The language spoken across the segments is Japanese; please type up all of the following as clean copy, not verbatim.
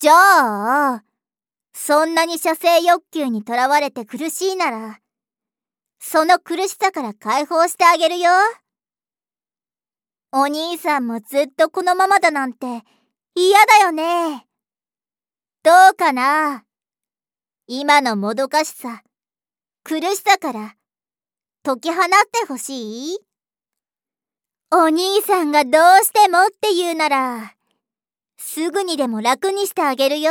じゃあ、そんなに射精欲求にとらわれて苦しいなら、その苦しさから解放してあげるよ。お兄さんもずっとこのままだなんて嫌だよね。どうかな？今のもどかしさ、苦しさから解き放ってほしい？お兄さんがどうしてもって言うなら、すぐにでも楽にしてあげるよ。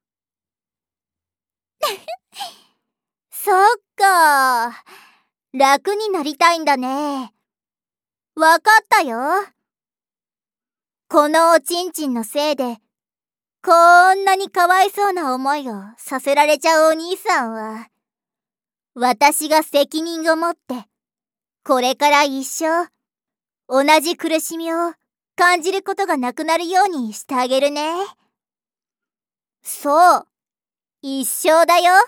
そっか。楽になりたいんだね。わかったよ。このおちんちんのせいで、こんなにかわいそうな思いをさせられちゃうお兄さんは、私が責任を持って、これから一生、同じ苦しみを感じることがなくなるようにしてあげるね。そう、一生だよ。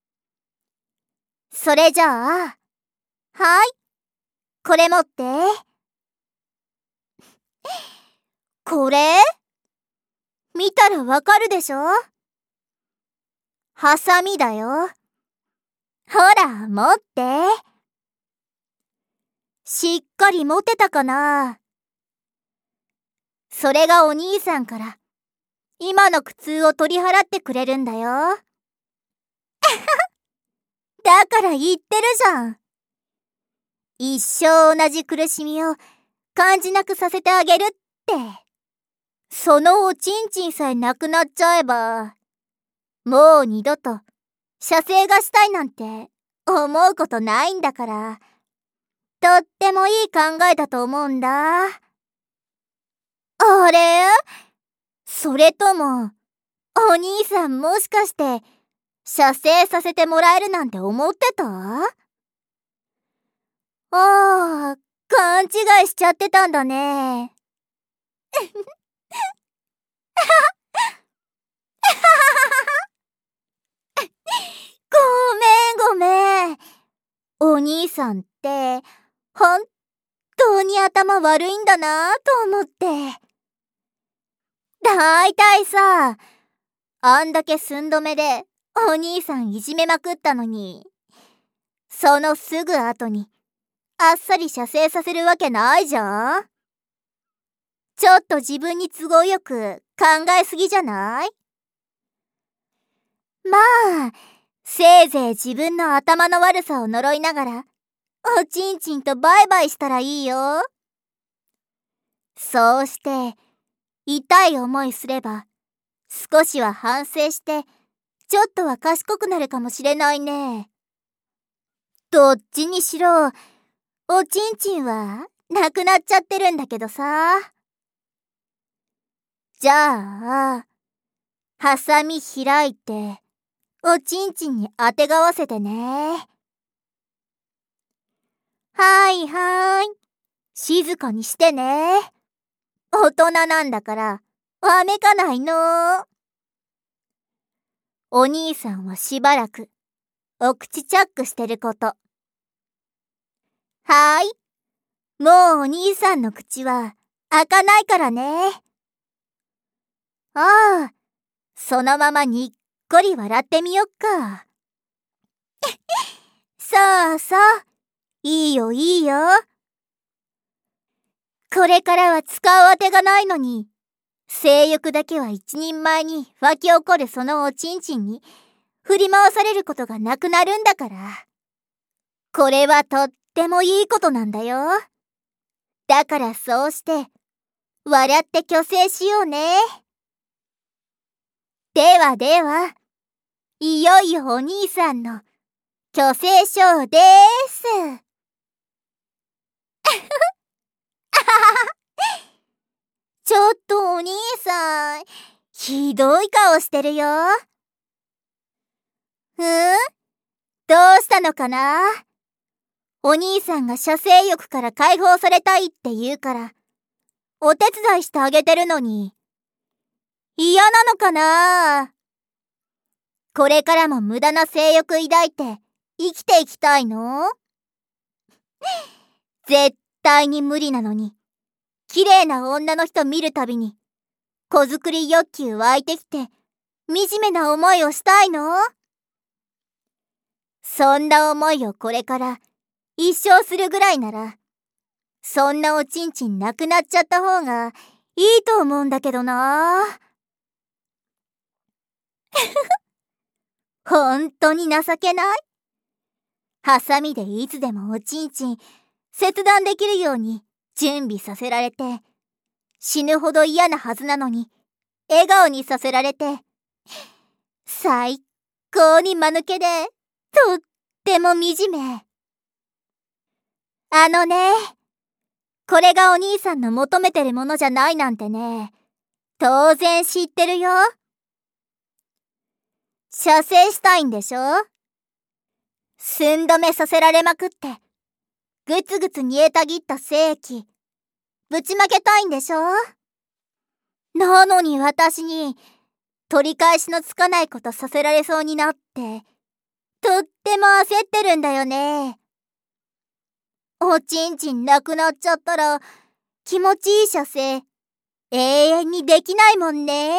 それじゃあ、はい、これ持って。これ？見たらわかるでしょ？ハサミだよ。ほら、持って。しっかり持てたかな？それがお兄さんから、今の苦痛を取り払ってくれるんだよ。だから言ってるじゃん。一生同じ苦しみを感じなくさせてあげるって。そのおちんちんさえなくなっちゃえば、もう二度と射精がしたいなんて思うことないんだから、とってもいい考えだと思うんだ。あれ？それとも、お兄さんもしかして射精させてもらえるなんて思ってた？ああ、勘違いしちゃってたんだね。ごめん。お兄さんって、本当に頭悪いんだなと思って。だいたいさ、あんだけ寸止めでお兄さんいじめまくったのに、そのすぐ後にあっさり射精させるわけないじゃん。ちょっと自分に都合よく考えすぎじゃない？まあ、せいぜい自分の頭の悪さを呪いながら、おちんちんとバイバイしたらいいよ。そうして、痛い思いすれば、少しは反省して、ちょっとは賢くなるかもしれないね。どっちにしろ、おちんちんはなくなっちゃってるんだけどさ。じゃあ、ハサミ開いて、おちんちんにあてがわせてね。はいはい。静かにしてね。大人なんだから、わめかないの。お兄さんはしばらく、お口チャックしてること。はい。もうお兄さんの口は開かないからね。ああ、そのままにっこり笑ってみよっか。そうそう。いいよいいよ。これからは使うあてがないのに、性欲だけは一人前に湧き起こるそのおちんちんに振り回されることがなくなるんだから。これはとってもいいことなんだよ。だからそうして、笑って虚勢しようね。ではでは、いよいよお兄さんの虚勢ショーでーす。ちょっとお兄さん、ひどい顔してるよ。どうしたのかな？お兄さんが射精欲から解放されたいって言うから、お手伝いしてあげてるのに、嫌なのかな？これからも無駄な性欲抱いて生きていきたいの？絶対に無理なのに、綺麗な女の人見るたびに、子作り欲求湧いてきて、 惨めな思いをしたいの？そんな思いをこれから一生するぐらいなら、そんなおちんちんなくなっちゃった方がいいと思うんだけどな。ほんとに情けない。ハサミでいつでもおちんちん切断できるように準備させられて、死ぬほど嫌なはずなのに笑顔にさせられて、最高に間抜けでとっても惨め。これがお兄さんの求めてるものじゃないなんてね、当然知ってるよ。射精したいんでしょ？寸止めさせられまくって、ぐつぐつ煮えたぎった精液、ぶちまけたいんでしょ？なのに私に、取り返しのつかないことさせられそうになって、とっても焦ってるんだよね。おちんちんなくなっちゃったら、気持ちいい射精、永遠にできないもんね。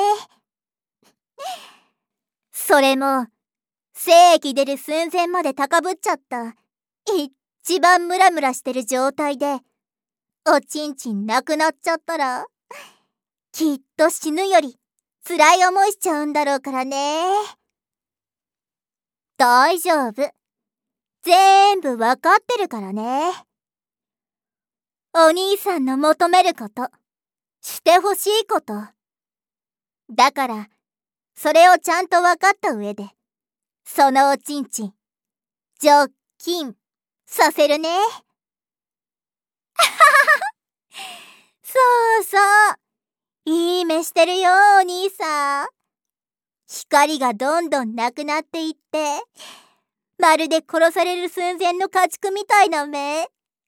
それも、精液出る寸前まで高ぶっちゃった、一番ムラムラしてる状態で、おちんちんなくなっちゃったら、きっと死ぬより辛い思いしちゃうんだろうからね。大丈夫。全部わかってるからね。お兄さんの求めること、してほしいこと。だから、それをちゃんとわかった上で、そのおちんちん、除菌させるね。そうそう。いい目してるよ、お兄さん。光がどんどんなくなっていって、まるで殺される寸前の家畜みたいな目。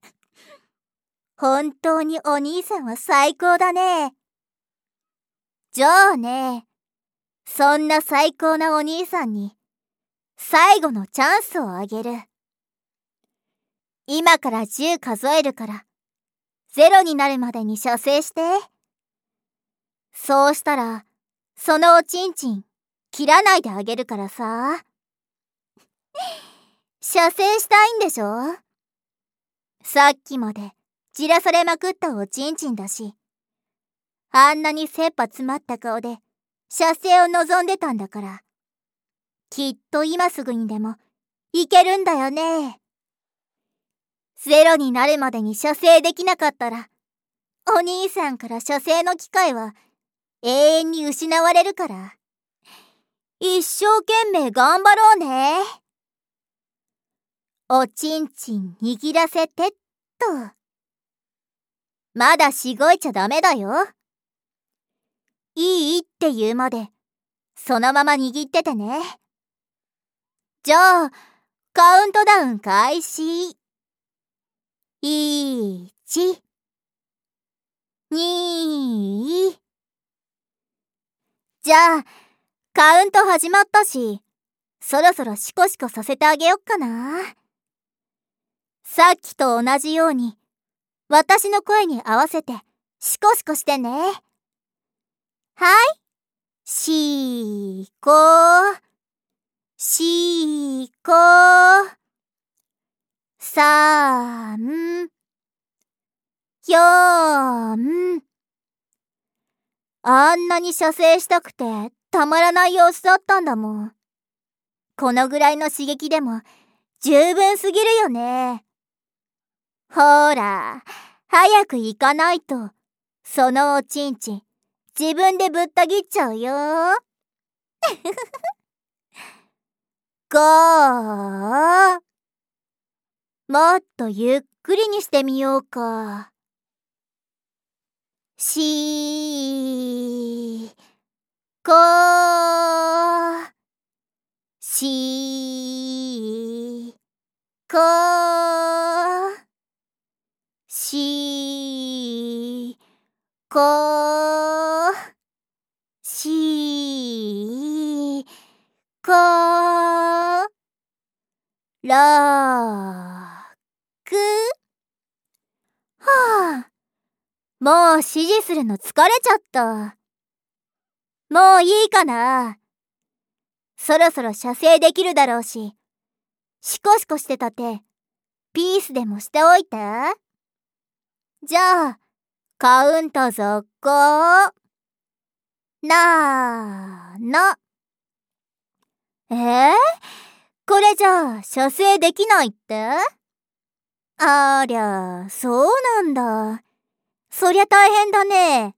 本当にお兄さんは最高だね。じゃあね、そんな最高なお兄さんに、最後のチャンスをあげる。今から10数えるから、0になるまでに射精して。そうしたら、そのおちんちん、切らないであげるからさ。射精したいんでしょ？さっきまでじらされまくったおちんちんだし、あんなに切羽詰まった顔で射精を望んでたんだから、きっと今すぐにでもいけるんだよね。0になるまでに射精できなかったら、お兄さんから射精の機会は永遠に失われるから、一生懸命頑張ろうね。おちんちん握らせてっと。まだしごいちゃダメだよ。いいって言うまで、そのまま握っててね。じゃあ、カウントダウン開始。1、2。じゃあ、カウント始まったし、そろそろシコシコさせてあげよっかな。さっきと同じように、私の声に合わせてシコシコしてね。はい。しこしこ3、4。あんなに射精したくてたまらない様子だったんだもん。このぐらいの刺激でも十分すぎるよね。ほら、早く行かないと、そのおちんちん、自分でぶった切っちゃうよ。5。もっとゆっくりにしてみようか。4、5、4、5、4、5、4、5、6。はあ、もう指示するの疲れちゃった。もういいかな。 そろそろ射精できるだろうし、シコシコしてたってピースでもしておいて。じゃあカウント続行。なーの。これじゃあ射精できないって？ありゃ、そうなんだ。そりゃ大変だね。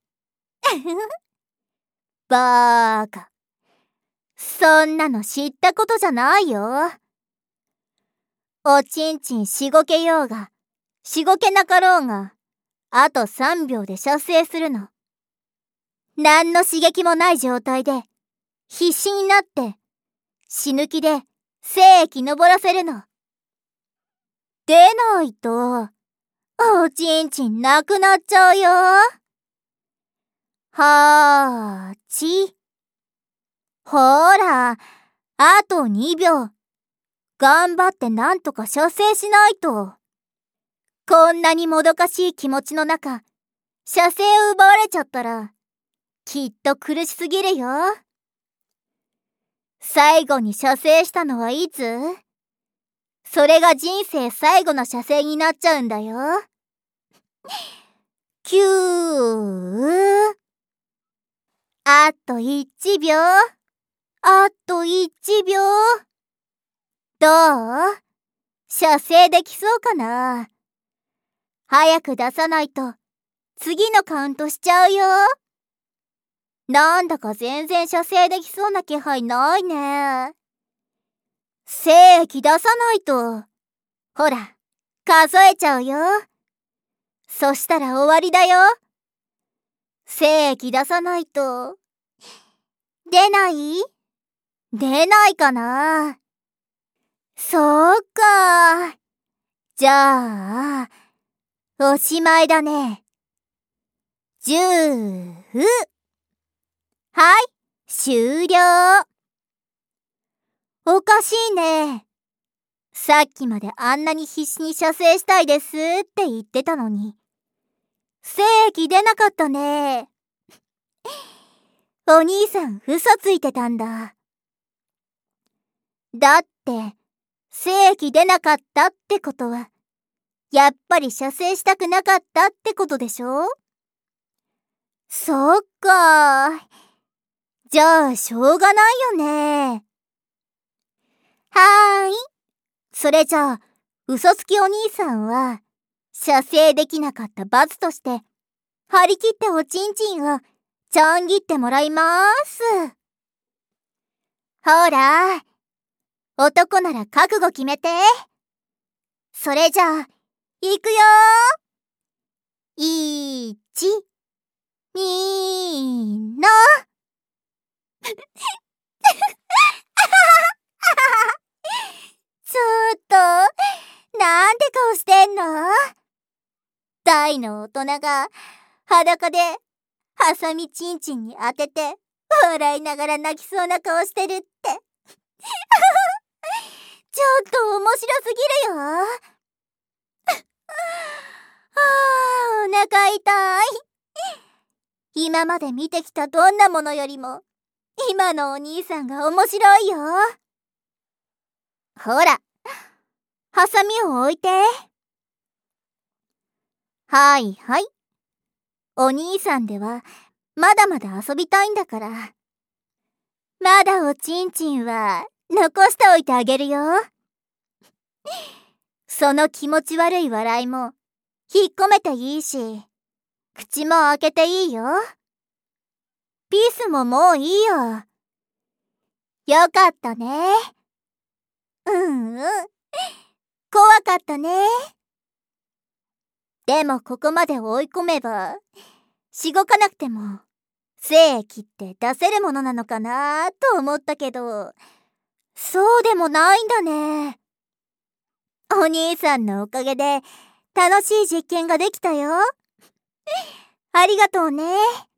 バーカ。そんなの知ったことじゃないよ。おちんちんしごけようが、しごけなかろうが、あと3秒で射精するの。何の刺激もない状態で、必死になって、死ぬ気で精液昇らせるの。出ないと、おちんちんなくなっちゃうよ。ほら、あと2秒。頑張ってなんとか射精しないと。こんなにもどかしい気持ちの中、射精を奪われちゃったら、きっと苦しすぎるよ。最後に射精したのはいつ？それが人生最後の射精になっちゃうんだよ。あと1秒。あと1秒。どう？射精できそうかな？早く出さないと次のカウントしちゃうよ。なんだか全然射精できそうな気配ないね。精液出さないと。ほら、数えちゃうよ。そしたら終わりだよ。精液出さないと。出ないかな。そうか。じゃあ、おしまいだね。10。はい、終了。おかしいね。さっきまであんなに必死に射精したいですって言ってたのに。精液出なかったね。お兄さん嘘ついてたんだ。だって、精液出なかったってことは、やっぱり射精したくなかったってことでしょ？そっか。じゃあ、しょうがないよね。はーい。それじゃあ、嘘つきお兄さんは、射精できなかった罰として、張り切っておちんちんをちょん切ってもらいまーす。ほら、男なら覚悟決めて。それじゃあ、いくよー。1、2の。ちょっと、なんて顔してんの？大の大人が裸でハサミチンチンに当てて笑いながら泣きそうな顔してるって。ちょっと面白すぎるよ。お腹痛い。今まで見てきたどんなものよりも今のお兄さんが面白いよ。ほら、ハサミを置いて。はいはい。お兄さんではまだまだ遊びたいんだから。まだおちんちんは残しておいてあげるよ。その気持ち悪い笑いも引っ込めていいし、口も開けていいよ。ピースももういいよ。よかったね。怖かったね。でもここまで追い込めば、しごかなくても精液って出せるものなのかなと思ったけど、そうでもないんだね。お兄さんのおかげで楽しい実験ができたよ。ありがとうね。